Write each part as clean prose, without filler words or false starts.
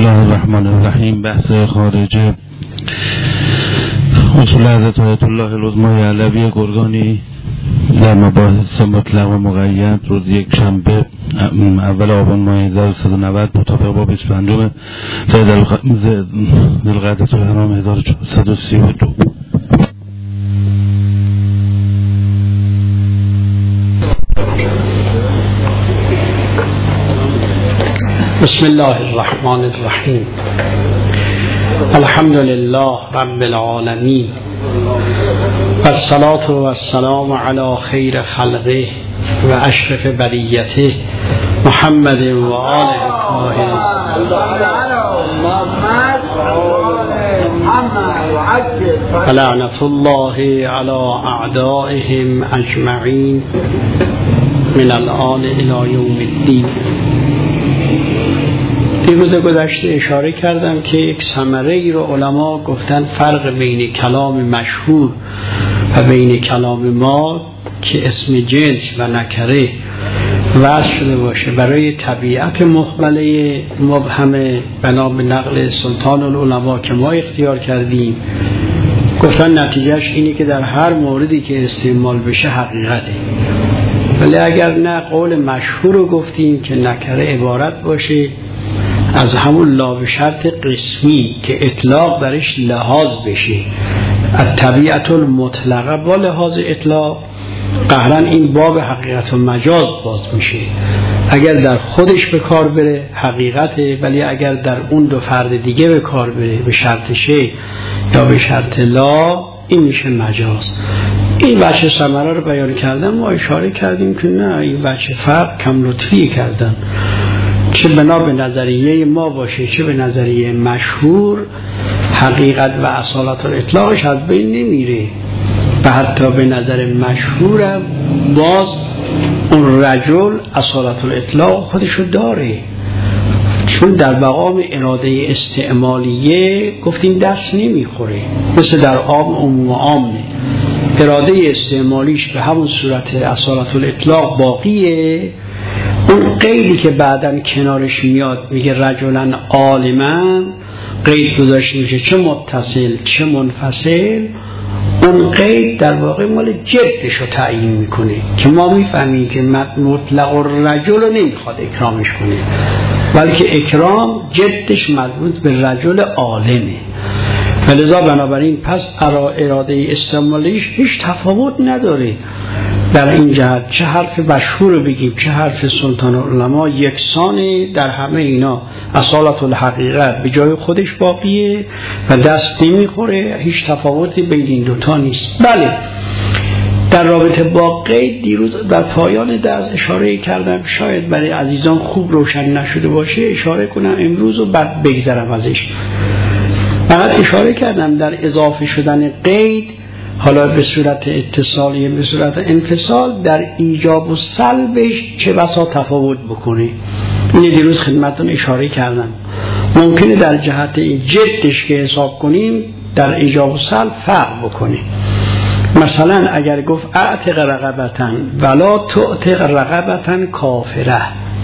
الله الرحمن الرحیم. بحث خارج اصول حضرت آیت الله العظمی علوی گرگانی در مباحث مطلق و مقید روز یک شنبه اول آبان ماه 1390 مطابق با 25 ذوالقعده الحرام 1432. بسم الله الرحمن الرحیم. الحمد لله رب العالمین و الصلاة و السلام علی خیر خلقه و اشرف بریته محمد و آله الطاهرین. و لعنت الله علی اعدائهم اجمعین من الآن الی یوم الدین. روز گذشته اشاره کردم که یک ثمره ای رو علما گفتن فرق بین کلام مشهور و بین کلام ما که اسم جنس و نکره وضع شده باشه برای طبیعت محمله مبهمه بنا به نقل سلطان العلماء که ما اختیار کردیم، گفتن نتیجهش اینه که در هر موردی که استعمال بشه حقیقته. ولی اگر نه قول مشهور رو گفتیم که نکره عبارت باشه از همون لا به شرط قسمی که اطلاق برش لحاظ بشه، از طبیعت المطلقه با لحاظ اطلاق، قهرن این باب حقیقت و مجاز باز میشه. اگر در خودش به کار بره حقیقته، ولی اگر در اون دو فرد دیگه به کار بره به شرط شی یا به شرط لا، این میشه مجاز. این بچه ثمره رو بیان کردم، ما اشاره کردیم که نه، این بچه فرق کم لطفی کردن، چه بنا به نظریه ما باشه چه به نظریه مشهور، حقیقت و اصالت الاطلاقش از بین نمیره. و حتی به نظر مشهورم باز اون رجل اصالت الاطلاق خودشو داره، چون در مقام اراده استعمالیه گفتیم دست نمیخوره، مثل در عموم عامه اراده استعمالیش به همون صورت اصالت الاطلاق باقیه. اون قیدی که بعداً کنارش میاد میگه رجلاً عالماً، قید گذاشته میشه چه متصل چه منفصل، اون قید در واقع مال جدش رو تعیین میکنه که ما میفهمیم که مطلق الرجل رو نمیخواد اکرامش کنه، بلکه اکرام جدش مربوط به رجل عالمه. فلذا بنابراین پس اراده استعمالیش هیچ تفاوت نداره در این جهت، چه حرف مشهور رو بگیم چه حرف سلطان العلماء یکسانه در همه اینا. اصالت الحقیقت به جای خودش باقیه و دست نمیخوره، هیچ تفاوتی بین این دوتا نیست. بله، در رابطه با قید دیروز در پایان درس اشاره کردم، شاید برای عزیزان خوب روشن نشده باشه اشاره کنم امروز و بعد بگذرم ازش. فقط اشاره کردم در اضافه شدن قید، حالا به صورت اتصالی به صورت انفصال، در ایجاب و سلبش چه بسا تفاوت بکنه. این دیروز خدمتتون اشاره کردم. ممکنه در جهت جدش که حساب کنیم در ایجاب و سلب فرق بکنه. مثلا اگر گفت اعتق رقبتن ولا تعتق رقبتن کافره،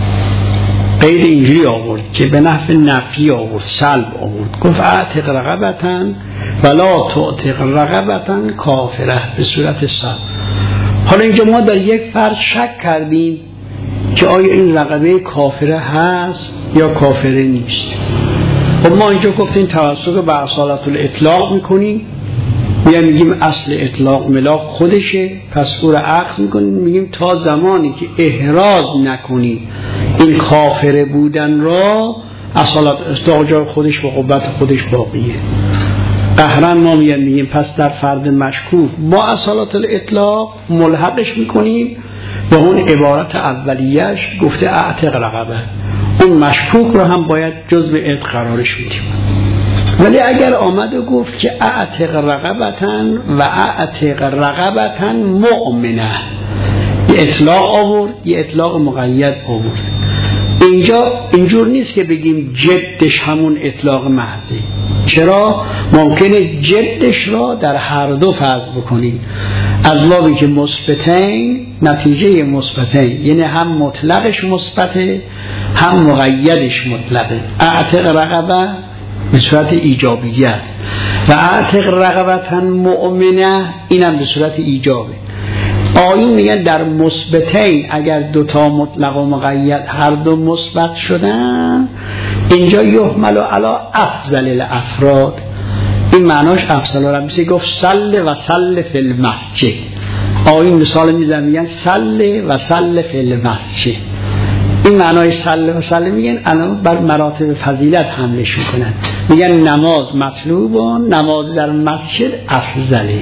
قید اینجوری آورد که به نحو نفی آورد، سلب آورد، گفت اعتق رقبتن ولا تعتق رقبتن کافره به صورت سلب. حالا اینجا ما در یک فرد شک کردیم که آیا این رقبه کافره هست یا کافره نیست. خب ما اینجا گفتیم توسط به اصالت الاطلاق میکنیم، میگیم اصل اطلاق ملاک خودشه، پس او را عکس میکنیم، میگیم تا زمانی که احراز نکنی این کافره بودن را، اصالت اطلاق خودش و قوت خودش باقیه. قهرن ما میگیم پس در فرد مشکوک با اصالت الاطلاق ملحقش میکنیم به اون عبارت اولیش گفته اعتق رقبه، اون مشکوک رو هم باید جزء اعتق قرارش میدیم. ولی اگر آمد و گفت که اعتق رقبتن و اعتق رقبتن مؤمنه، یه اطلاق آورد یه اطلاق مقید آورد. اینجا اینجور نیست که بگیم جدش همون اطلاق محضه. چرا؟ ممکنه جدش را در هر دو فرض بکنیم، از بابی که مثبتین نتیجه مثبتین، یعنی هم مطلقش مثبته هم مقیدش مطلقه. اعتق رقبه به صورت ایجابیت و اعتق رقبتن مؤمنه اینم به صورت ایجابه. آیون میگن در مثبتین اگر دوتا مطلق و مقید هر دو مثبت شدن، اینجا یحمل علی افضل الافراد. این معناش افضل ربیسی گفت سل و سل فی المسجد. آیون مثال میزن میگن سل و سل فی المسجد. این معنای سل و سل میگن الان بر مراتب فضیلت حملش میکنن، میگن نماز مطلوب و نماز در مسجد افضله.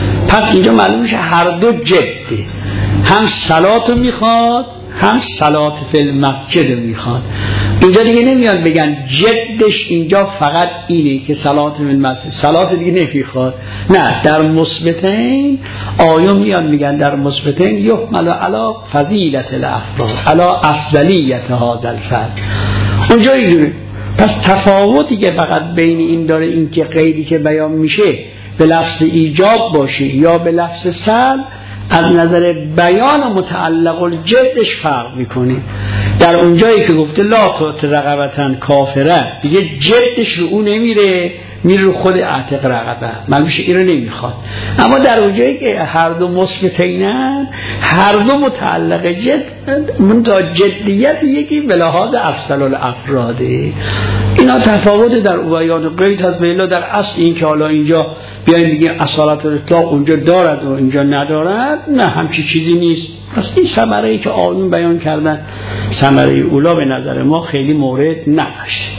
پس اینجا معلوم میشه هر دو جده، هم صلات رو میخواد هم صلات فی المسجد رو میخواد. اینجا دیگه نمیاد بگن جدش اینجا فقط اینه که صلات فی المسجد، صلات دیگه نمیخواد. نه، در مثبتین آیون میاد میگن در مثبتین یحمل علی فضیلت الافراد علی افضلیت هذا الفرد. اونجا اینجوری. پس تفاوتی که فقط بین این داره این که قیدی که بیان میشه به لفظ ایجاب باشه یا به لفظ سلب، از نظر بیان و متعلق الجدش فرق میکنه. در اونجایی که گفته لا تعت رقبتن کافره، دیگه جدش رو اون نمیره، میره رو خود اعتق رقبه، معلومشه این رو نمیخواد. اما در اونجایی که هر دو مثبتینن، هر دو متعلق جد، منتها جدیت یکی به لحاظ افضل الافراده. اینا تفاوت در بیان و قید هست. به در اصل این که حالا اینجا بیاین دیگه اصالت الاطلاق اونجا دارد و اینجا ندارد، نه همچی چیزی نیست. پس این ثمره‌ای که آیون بیان کردن ثمره اولا به نظر ما خیلی مورد نداشت.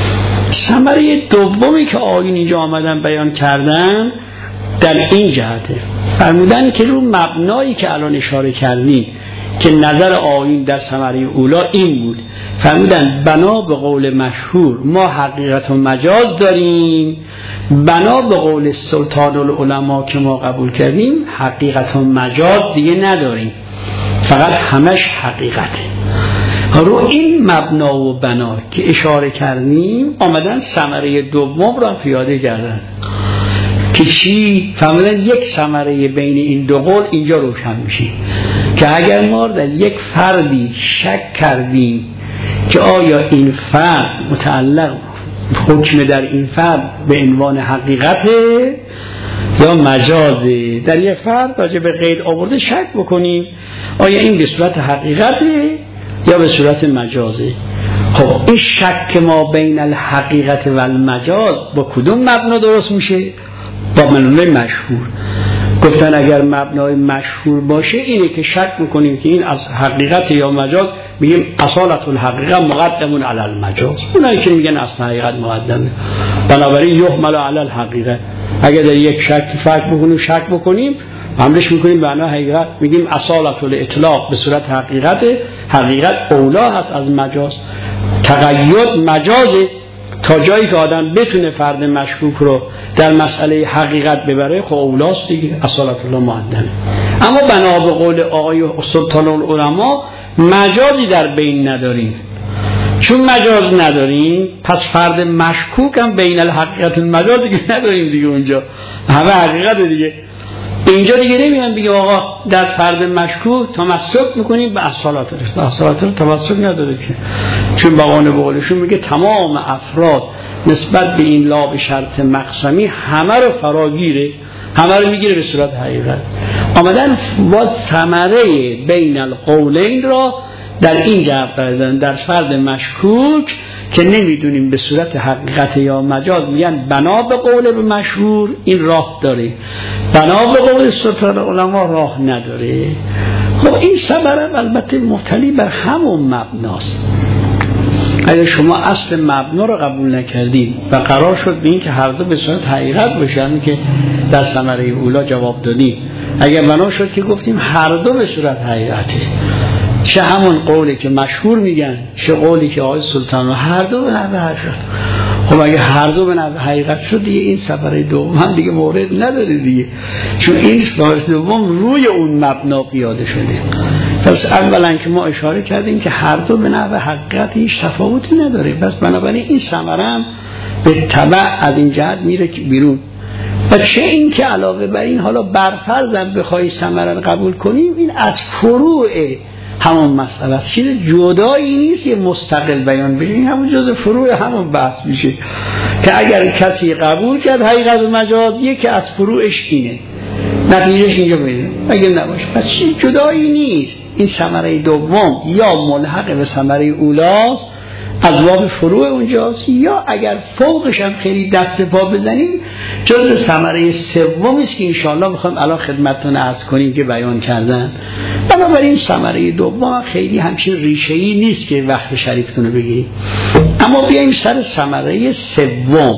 ثمره دومی که آیون اینجا آمدن بیان کردن در این جهته، فرمودن که رو مبنایی که الان اشاره کردیم که نظر آیون در ثمره اولا این بود، فرمودن بنا به قول مشهور ما حقیقت و مجاز داریم، بنا به قول سلطان العلماء که ما قبول کردیم حقیقت و مجاز دیگه نداریم، فقط همش حقیقته. رو این مبنا و بنا که اشاره کردیم آمدن ثمره دوم را پیاده کردن که چی؟ فرمودن یک ثمره بین این دو قول اینجا روشن میشه که اگر ما در یک فردی شک کردیم که آیا این فرد متعلق حکم در این فرد به عنوان حقیقته یا مجازه، در یک فرد راجع به قید آورده شک بکنیم آیا این به صورت حقیقته یا به صورت مجازه. خب این شک ما بین الحقیقت و المجاز با کدوم مبنا درست میشه؟ با مبنای مشهور. گفتن اگر مبنای مشهور باشه اینه که شک میکنیم که این از حقیقت یا مجاز، میگیم اصالت الحقیقه مقدمون علی المجاز. اونایی که میگن اصل حقیقت مقدمه، بنابراین یحمل علی الحقیقه. اگر در یک شک بکنیم حملش میکنیم به معنای حقیقت، میگیم اصالت الاطلاق به صورت حقیقت اولا هست از مجاز. تقید مجازه تا جایی که آدم بتونه فرد مشکوک رو در مسئله حقیقت ببره، خب اولاست دیگه، اصالت الله مقدمه. اما بنا به قول آقای سلطان العلماء مجازی در بین نداریم. چون مجاز نداریم پس فرد مشکوک هم بین الحقیقت و المجاز دیگه نداریم دیگه، اونجا همه حقیقت دیگه. اینجا دیگه نمیان بگه آقا در فرد مشکوک تمسک میکنیم به اصالت رو تمسک نداره که، چون بقانه بقولشون میگه تمام افراد نسبت به این لا به شرط مقسمی همه رو فراگیره، همه رو میگیره به صورت حقیقت. آمدن با ثمره بین القولین را در این جهت بردن، در فرد مشکوک که نمیدونیم به صورت حقیقت یا مجاز، میگن بنا به قول به مشهور این راه داره، بنا به قول سلطان علما راه نداره. خب این سبب البته مبتنی بر همون مبناست. اگر شما اصل مبنا رو قبول نکردید و قرار شد به این که هر دو به صورت حقیقت باشن که در ثمره اولا جواب دادیم، اگر بنا شد که گفتیم هر دو به صورت حقیقته، چه همون قولی که مشهور میگن چه قولی که آقای سلطان، و هر دو به نحو حقیقت شد. خب اگه هر دو به نحو حقیقت شد دیگه این سفره دوم هم دیگه مورد نداره دیگه، چون این سفره دوم روی اون مبنا پیاده شده. پس اولا که ما اشاره کردیم که هر دو به نحو حقیقت هیچ تفاوتی نداره، پس بنابراین این ثمره هم به تبع از این جهت میره بیرون. و چه این که علاوه بر این حالا برفرضم بخوای ثمره رو قبول کنیم، این از فروع همون مسئله است، چیز جدایی نیست یه مستقل بیان بشه، این همون جز فروع همون بحث میشه که اگر کسی قبول کرد حقیقت مجازیه که از فروعش اینه، نتیجهش اینجا میده، اگر نباشه پس چیز جدایی نیست. این ثمره دوم یا ملحق به ثمره اولاست از باب فروع اونجاست، یا اگر فوقش هم خیلی دست پا بزنیم جز ثمره سومی است که انشاءالله میخوایم الان خدمتتون عرض کنیم که بیان کردن. بنابراین ثمره دوم خیلی همچین ریشه‌ای نیست که وقت شریفتون رو بگیریم. اما بیایم سر ثمره سوم.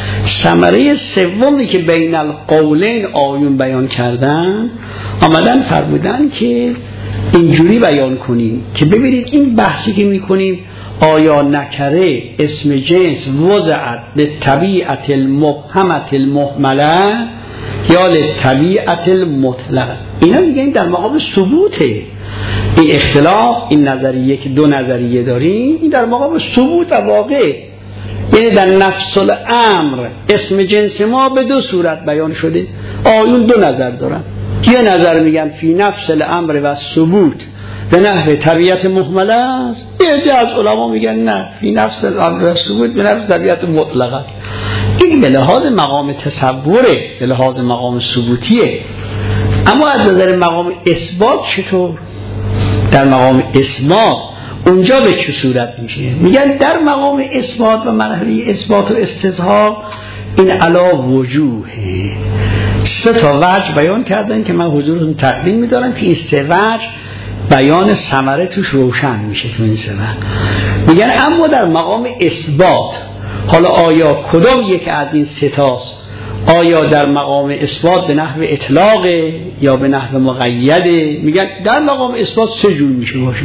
ثمره سومی که بین القولین آیون بیان کردن، آمدن فرمودن که اینجوری بیان کنیم که ببینید این بحثی که میکنیم آیا نکره اسم جنس وضعت للطبیعت المبهمت المهمله یا للطبیعت المطلقه، اینا میگن در مقام ثبوته. این اختلاف، این نظریه که دو نظریه داریم، این در مقام ثبوت واقع، یعنی در نفس الامر اسم جنس ما به دو صورت بیان شده. آیون دو نظر دارن، یه نظر میگن فی نفس الامر و ثبوت به نحو طبیعت مهمله است، یه عده از علما میگن نه فی نفس الامر و ثبوت به نحو طبیعت مطلقه. این به لحاظ مقام تصوره، به لحاظ مقام ثبوتیه. اما از نظر مقام اثبات چطور؟ در مقام اثبات اونجا به چه صورت میشه؟ میگن در مقام اثبات و مرحله اثبات و استظهار این علا وجوهه. سه تا وجه بیان کردن که من حضورتون تقدیم میدارم که این سه وجه بیان ثمره توش روشن میشه تو این سه وجه. میگن اما در مقام اثبات حالا آیا کدام یک از این سه تاست؟ آیا در مقام اثبات به نحو اطلاق یا به نحو مقیده؟ میگن در مقام اثبات سه جور میشه باشه.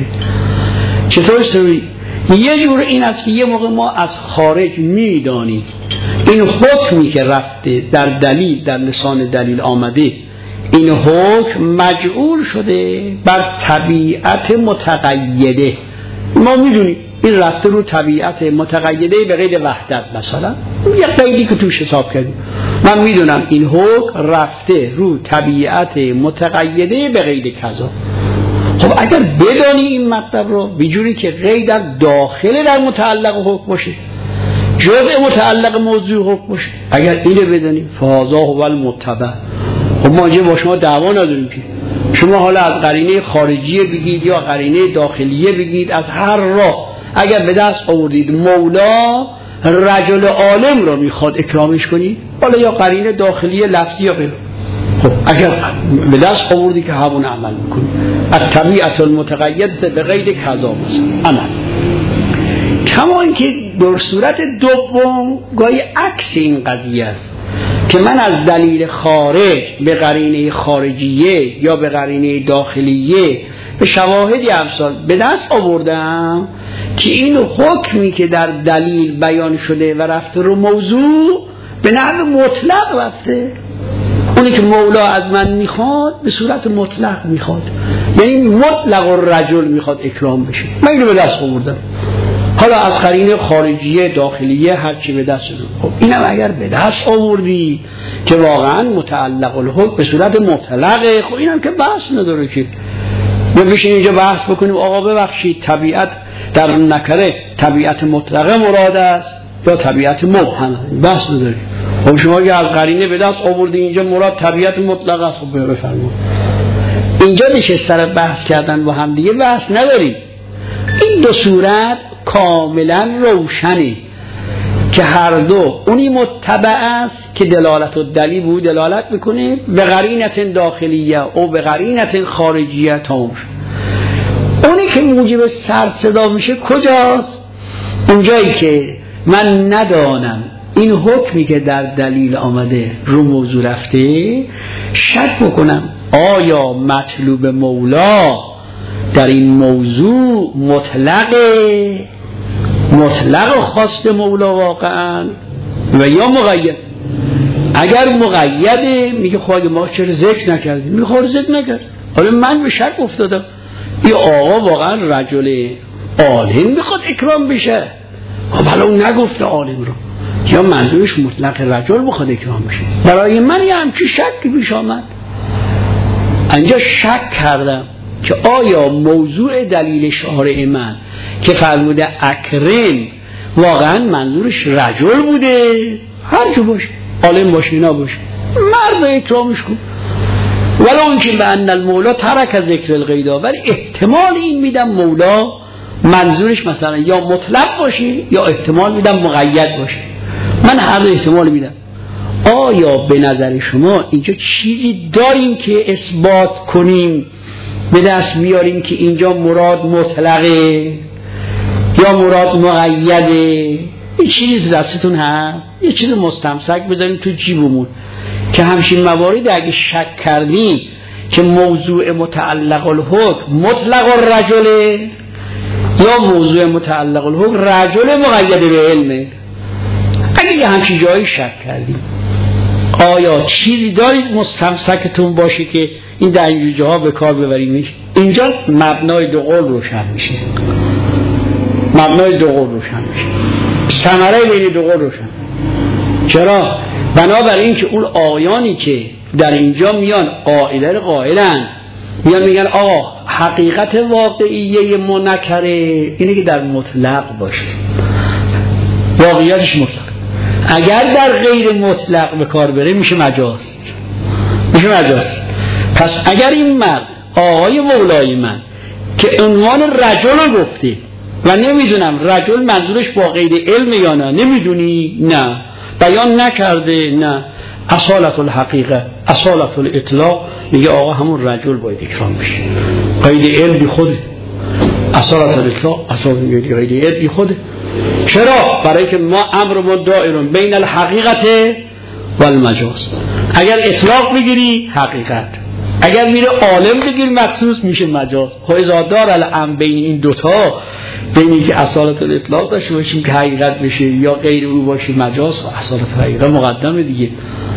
چطور سوی؟ یه جور این است که یه موقع ما از خارج میدانیم این حکمی که رفته در دلیل، در لسان دلیل آمده، این حکم مجعول شده بر طبیعت متقیده. ما میدونیم این رفته رو طبیعت متقیده به قید وحدت، مثلا یه قیدی که توش حساب کردیم، من میدونم این حکم رفته رو طبیعت متقیده به قید کذا. خب اگر بدانی این مطلب رو بجوری که قید در داخل در متعلق حکم باشه، جزء متعلق موضوع حکم باشه، اگر اینو بدانی فهذا هو المتبع. خب ما اینجا با شما دعوا نداریم که شما حالا از قرینه خارجیه بگید یا قرینه داخلیه بگید، از هر راه اگر به دست آوردید مولا رجل عالم رو میخواد اکرامش کنید، حالا یا قرینه داخلیه لفظی یا غیره، خب اگر به دست آوردی که همون عمل میکنی. الطبیعت المتقید به غیر کذا عمل. کما اینکه در صورت دوم گاهی عکس این قضیه است که من از دلیل خارج به قرینه خارجیه یا به قرینه داخلیه به شواهدی امثال به دست آوردم که این حکمی که در دلیل بیان شده و رفته رو موضوع به نحو مطلق رفته، اونی که مولا از من میخواد به صورت مطلق میخواد، یعنی مطلق الرجل میخواد اکرام بشه، من اینو به دست آوردم. حالا از قرینه خارجیه داخلیه هرچی به دست آوردی، خب اینم اگر به دست آوردی که واقعا متعلق الحکم به صورت مطلقه، خب اینم که بحث نداره که ما بشین اینجا بحث بکنیم آقا ببخشید طبیعت در نکره طبیعت مطلقه مراد است یا طبیعت مبهمه، بحث نداره. خب شما اگه از قرینه به دست آوردی اینجا مراد طبیعت مطلقه است، خب بفرمایید. اینجا نشستن بحث کردن با هم دیگه بحث نداریم. این دو صورت کاملا روشنه که هر دو اونی متبع است که دلالت و دلیل بود دلالت میکنه به قرینت داخلیه او به قرینت خارجیه تمام شد. اونی که موجب سر صدا میشه کجاست؟ اونجایی که من ندانم این حکمی که در دلیل آمده رو موضوع رفته، شک بکنم آیا مطلوب مولا در این موضوع مطلق خواست مولا واقعا و یا مقید. اگر مقیده میگه خواهد ما چرا ذکر نکردیم، میگه خواهد ذکر نکرد، حالا من به شک افتادم این آقا واقعا رجل عالم میخواد اکرام بشه، ولی اون نگفته عالم رو، یا منظورش مطلق رجل میخواد اکرام بشه. برای من یه همچین شکی پیش آمد. اینجا شک کردم که آیا موضوع دلیل شارع من که فرموده اکرم واقعا منظورش رجل بوده؟ هر جو باشه، عالم باشه اینا باشه، مرد اکرامش کن. ولی اون که به ان المولا ترک ذکر القیدا، ولی احتمال این میدم مولا منظورش مثلا یا مطلق باشه یا احتمال میدم مقید باشه. من هر دو احتمال میدم. آیا به نظر شما اینجا چیزی داریم که اثبات کنیم به دست بیاریم که اینجا مراد مطلقه یا مراد مقیده؟ این چیزی دستتون هست؟ یه چیز مستمسک بذاریم تو جیبمون که همچین موارد اگه شک کردیم که موضوع متعلق الحکم مطلق الرجل یا موضوع متعلق الحکم رجل مقید به علمه، اگه یه همچین جایی شک کردیم آیا چیزی دارید مستمسکتون باشه که این در این جاها به کار ببریمش؟ اینجا مبنای دو قول روشن میشه، مبنای دو قول روشن میشه، ثمره بین دو قول روشن. چرا؟ بنابراین که اون آقایانی که در اینجا میان قائلن میان میگن آقا حقیقت واقعیه منکره اینه که در مطلق باشه، واقعیتش مطلق. اگر در غیر مطلق به کار بره میشه مجاز، میشه مجاز. پس اگر این مرد آقای مولای من که عنوان رجل رو گفته و نمیدونم رجل منظورش با غیر علم یا نه، نمیدونی؟ نه بیان نکرده، نه اصالت الحقیقه اصالت الاطلاق، میگه آقا همون رجل باید اکرام بشه، غیر علم بی خوده. اصالت الاطلاق اصالت غیر علم بی خوده. چرا؟ برای که ما امرمون دائرون بین الحقیقت و المجاز. اگر اطلاق بگیری حقیقت، اگر میره عالم بگیر مخصوص میشه مجاز. اذا دار الامر بین این دوتا، بینی که اصالت الاطلاق داشته باشیم که حقیقت بشه یا غیر او باشه مجاز، و اصالت حقیقت مقدمه دیگه.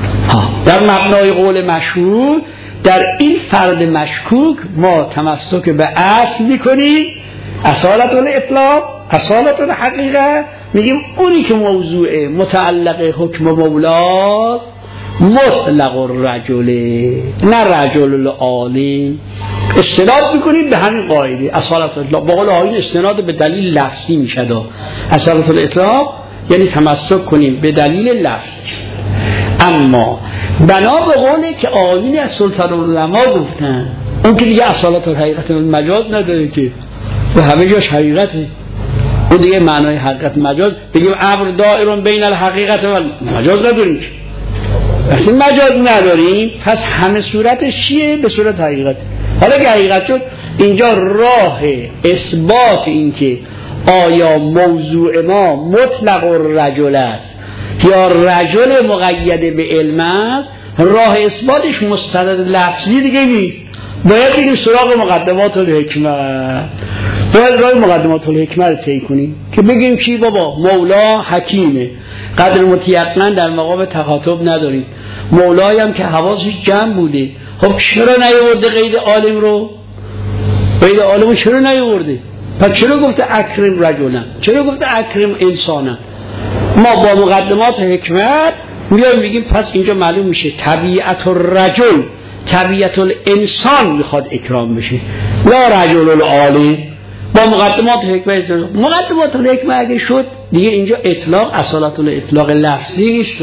در مبنای قول مشهور در این فرد مشکوک ما تمسک به اصل میکنیم، اصالت الاطلاق اصالت الحقیقت، میگیم اونی که موضوع متعلق حکم مولاست مطلق الرجله نه رجل العالم. استناد میکنیم به همین قاعده اصالت الاطلاق. با قول آیین استناد به دلیل لفظی میشد. اصالت الاطلاق یعنی تمسک کنیم به دلیل لفظی. اما بنا به قولی که آیین از سلطان العلماء گفتن، اون که دیگه اصالت الحقیقت مجاز نداره که و همه جاش حقیقته، اون دیگه معنای حقیقت مجاز بگیم امر دائرون بین الحقیقت و مجاز نداریم. وقتی مجاز نداریم پس همه صورتش چیه؟ به صورت حقیقت. حالا که حقیقت شد، اینجا راه اثبات این که آیا موضوع ما مطلق الرجل است یا رجل مقید به علم است، راه اثباتش مستند لفظی دیگه نیست. باید بگیم سراغ مقدمات الحکمه، باید راه مقدمات الحکمه رو طی کنیم که بگیم چی بابا مولا حکیمه، قدر متیقن در مقام تخاطب نداریم، مولایی هم که حواسش جمع بوده. خب چرا نیاورده غیر عالم رو؟ غیر عالم رو چرا نیاورده؟ پس چرا گفته اکرم رجلن؟ چرا گفته اکرم انسانن؟ ما با مقدمات حکمت میایم میگیم پس اینجا معلوم میشه طبیعت الرجل طبیعت الانسان میخواد اکرام بشه، لا رجل العالم. با مقدمات حکمت، مقدمات الحکمت اگه شد دیگه اینجا اطلاق اصالت الاطلاق لفظی نیست،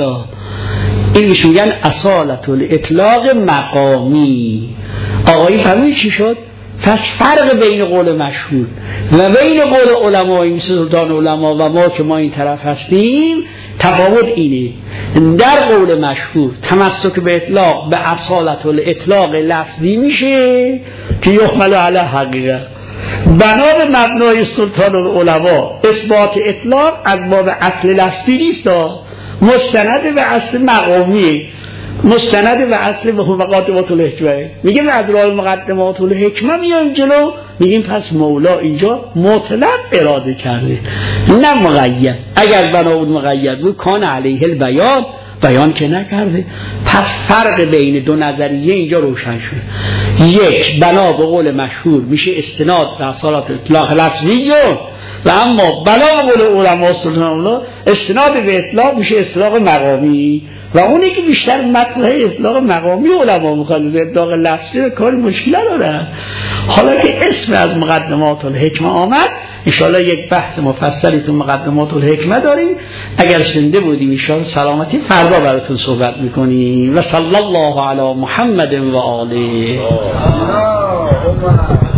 اینش میگن اصالت الاطلاق مقامی. آقایی فهمید چی شد؟ پس فرق بین قول مشهور و بین قول علمای مثل سلطان علما و ما که ما این طرف هستیم تفاوت اینه. در قول مشهور تمسک به اطلاق به اصالت الاطلاق لفظی میشه که یحمل علی حقیقت. بنا به مبنای سلطان العلما اثبات اطلاق از باب اصل لفظی نیست، مستند به اصل مقامی، مستند به اصل مقدمات الحکمه. میگیم از راه مقدمات الحکمه میایم جلو، میگیم پس مولا اینجا مطلق اراده کرده نه مقید. اگر بنا بود مقید بود کان علیه البیان بیان که نکرده. پس فرق بین دو نظریه اینجا روشن شد. یک، بنا به قول مشهور میشه استناد به اصالات اطلاق لفظی و اما بنا به قول علما سلطان الله استناد به اطلاق میشه اطلاق مقامی و اونی که بیشتر مطلع اطلاق مقامی علما میخواد اطلاق لفظی کار مشکل داره. حالا که اسم از مقدمات الحکمه آمد، انشاءالله یک بحث مفصلی تو مقدمات الحکمه داریم. اگر شنیده بودیم انشاءالله سلامتی فردا براتون صحبت میکنیم. و صلی الله علی محمد و آله.